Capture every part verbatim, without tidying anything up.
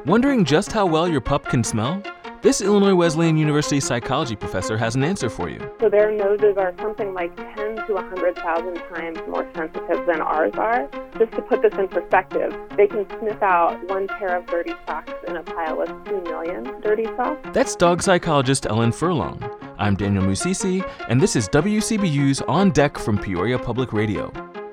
Wondering just how well your pup can smell? This Illinois Wesleyan University psychology professor has an answer for you. So their noses are something like ten to one hundred thousand times more sensitive than ours are. Just to put this in perspective, they can sniff out one pair of dirty socks in a pile of two million dirty socks. That's dog psychologist Ellen Furlong. I'm Daniel Musisi, and this is W C B U's On Deck from Peoria Public Radio.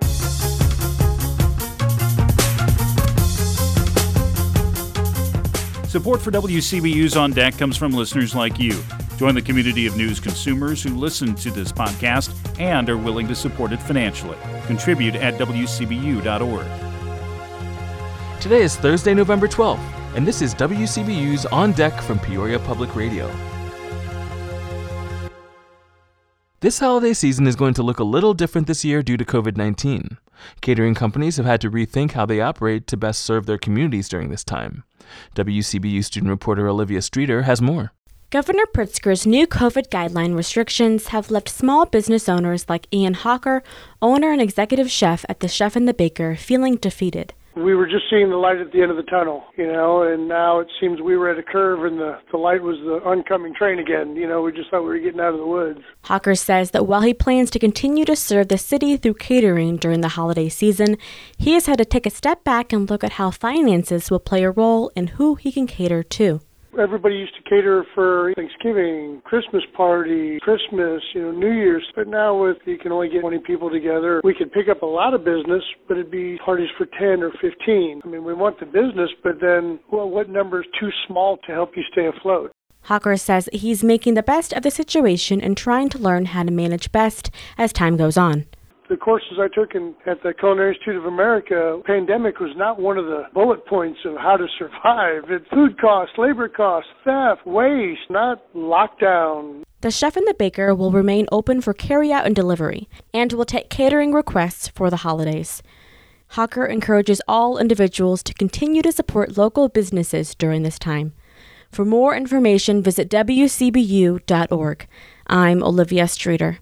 Support for W C B U's On Deck comes from listeners like you. Join the community of news consumers who listen to this podcast and are willing to support it financially. Contribute at W C B U dot org. Today is Thursday, November twelfth, and this is W C B U's On Deck from Peoria Public Radio. This holiday season is going to look a little different this year due to covid nineteen. Catering companies have had to rethink how they operate to best serve their communities during this time. W C B U student reporter Olivia Streeter has more. Governor Pritzker's new COVID guideline restrictions have left small business owners like Ian Hawker, owner and executive chef at The Chef and the Baker, feeling defeated. We were just seeing the light at the end of the tunnel, you know, and now it seems we were at a curve and the, the light was the oncoming train again. You know, we just thought we were getting out of the woods. Hawker says that while he plans to continue to serve the city through catering during the holiday season, he has had to take a step back and look at how finances will play a role in who he can cater to. Everybody used to cater for Thanksgiving, Christmas party, Christmas, you know, New Year's. But now with you can only get twenty people together, we could pick up a lot of business, but it'd be parties for ten or fifteen. I mean, we want the business, but then, well, what number is too small to help you stay afloat? Hawker says he's making the best of the situation and trying to learn how to manage best as time goes on. The courses I took in, at the Culinary Institute of America, pandemic was not one of the bullet points of how to survive. It's food costs, labor costs, theft, waste, not lockdown. The Chef and the Baker will remain open for carryout and delivery, and will take catering requests for the holidays. Hawker encourages all individuals to continue to support local businesses during this time. For more information, visit W C B U dot org. I'm Olivia Streeter.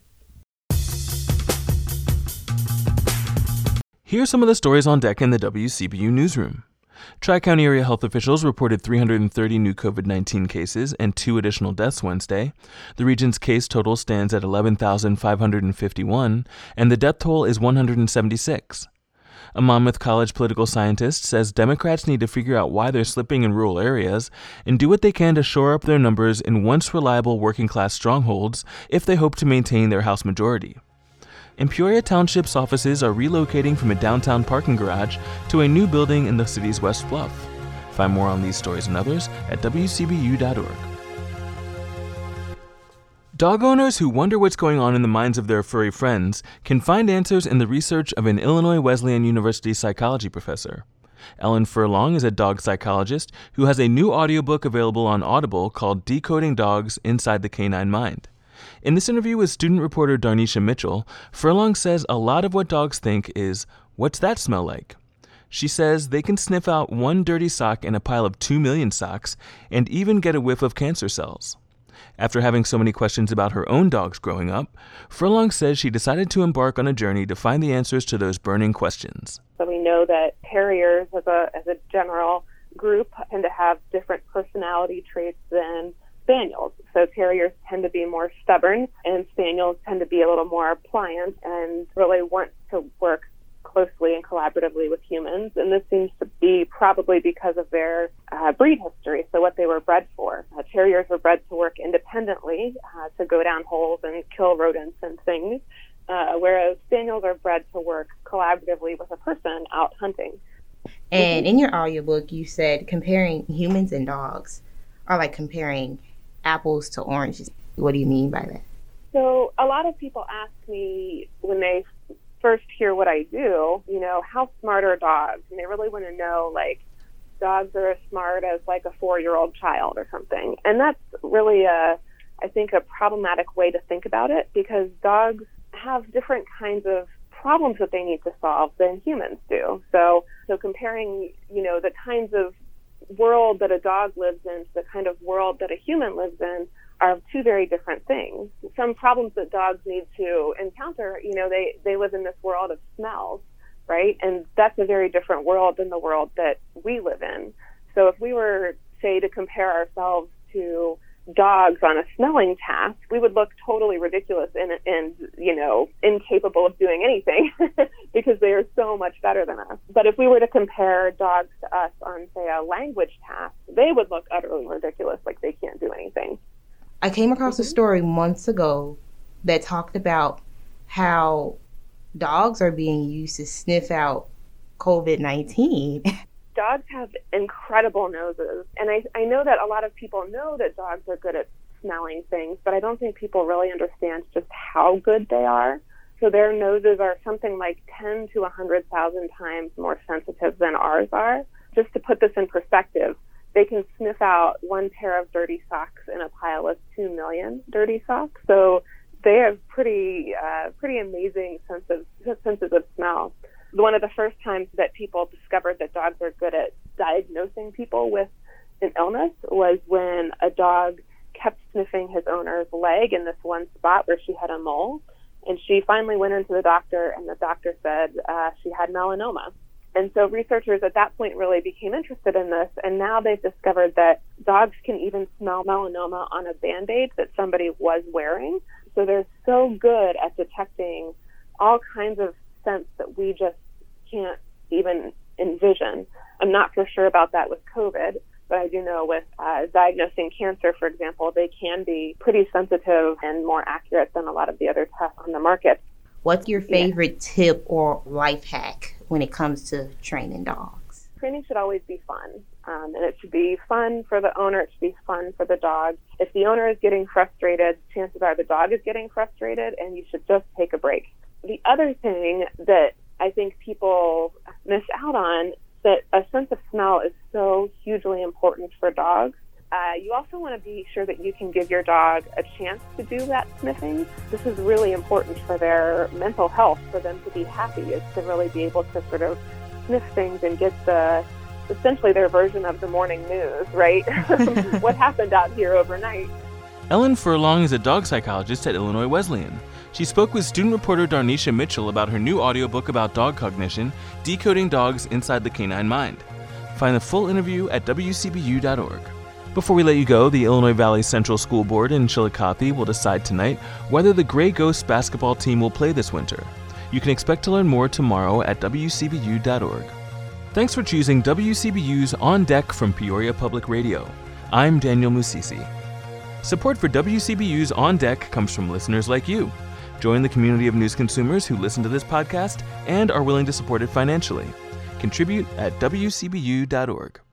Here are some of the stories on deck in the W C B U newsroom. Tri-County area health officials reported three hundred thirty new covid nineteen cases and two additional deaths Wednesday. The region's case total stands at eleven thousand five hundred fifty-one, and the death toll is one hundred seventy-six. A Monmouth College political scientist says Democrats need to figure out why they're slipping in rural areas and do what they can to shore up their numbers in once reliable working-class strongholds if they hope to maintain their House majority. And Peoria Township's offices are relocating from a downtown parking garage to a new building in the city's West Bluff. Find more on these stories and others at W C B U dot org. Dog owners who wonder what's going on in the minds of their furry friends can find answers in the research of an Illinois Wesleyan University psychology professor. Ellen Furlong is a dog psychologist who has a new audiobook available on Audible called Decoding Dogs Inside the Canine Mind. In this interview with student reporter Darnisha Mitchell, Furlong says a lot of what dogs think is, "What's that smell like?" She says they can sniff out one dirty sock in a pile of two million socks and even get a whiff of cancer cells. After having so many questions about her own dogs growing up, Furlong says she decided to embark on a journey to find the answers to those burning questions. So we know that terriers as a, as a general group tend to have different personality traits than spaniels. So terriers tend to be more stubborn, and spaniels tend to be a little more pliant and really want to work closely and collaboratively with humans. And this seems to be probably because of their uh, breed history, so what they were bred for. Uh, terriers were bred to work independently, uh, to go down holes and kill rodents and things, uh, whereas spaniels are bred to work collaboratively with a person out hunting. And in your audiobook, you said comparing humans and dogs are like comparing apples to oranges. What do you mean by that? So a lot of people ask me when they first hear what I do, you know, how smart are dogs? And they really want to know, like, dogs are as smart as like a four-year-old child or something. And that's really a, I think, a problematic way to think about it, because dogs have different kinds of problems that they need to solve than humans do. So, so comparing, you know, the kinds of world that a dog lives in to the kind of world that a human lives in are two very different things. Some problems that dogs need to encounter, you know, they, they live in this world of smells, right? And that's a very different world than the world that we live in. So if we were, say, to compare ourselves to dogs on a smelling task, we would look totally ridiculous and, and you know, incapable of doing anything because they are so much better than us. But if we were to compare dogs to us on, say, a language task, they would look utterly ridiculous, like they can't do anything. I came across a story months ago that talked about how dogs are being used to sniff out covid nineteen. Dogs have incredible noses, and I, I know that a lot of people know that dogs are good at smelling things, but I don't think people really understand just how good they are. So their noses are something like ten to one hundred thousand times more sensitive than ours are. Just to put this in perspective, they can sniff out one pair of dirty socks in a pile of two million dirty socks. So they have pretty, uh, pretty amazing sense of, senses of smell. One of the first times that people discovered that dogs are good at diagnosing people with an illness was when a dog kept sniffing his owner's leg in this one spot where she had a mole. And she finally went into the doctor, and the doctor said uh, she had melanoma. And so researchers at that point really became interested in this, and now they've discovered that dogs can even smell melanoma on a Band-Aid that somebody was wearing. So they're so good at detecting all kinds of scents that we just can't even envision. I'm not for sure about that with COVID, but I do know with uh, diagnosing cancer, for example, they can be pretty sensitive and more accurate than a lot of the other tests on the market. What's your favorite yeah. tip or life hack when it comes to training dogs? Training should always be fun, um, and it should be fun for the owner. It should be fun for the dog. If the owner is getting frustrated, chances are the dog is getting frustrated, and you should just take a break. The other thing that I think people miss out on, that a sense of smell is so hugely important for dogs. Uh, you also want to be sure that you can give your dog a chance to do that sniffing. This is really important for their mental health, for them to be happy, is to really be able to sort of sniff things and get the, essentially their version of the morning news, right? What happened out here overnight? Ellen Furlong is a dog psychologist at Illinois Wesleyan. She spoke with student reporter Darnisha Mitchell about her new audiobook about dog cognition, Decoding Dogs Inside the Canine Mind. Find the full interview at W C B U dot org. Before we let you go, the Illinois Valley Central School Board in Chillicothe will decide tonight whether the Gray Ghosts basketball team will play this winter. You can expect to learn more tomorrow at W C B U dot org. Thanks for choosing W C B U's On Deck from Peoria Public Radio. I'm Daniel Musisi. Support for W C B U's On Deck comes from listeners like you. Join the community of news consumers who listen to this podcast and are willing to support it financially. Contribute at W C B U dot org.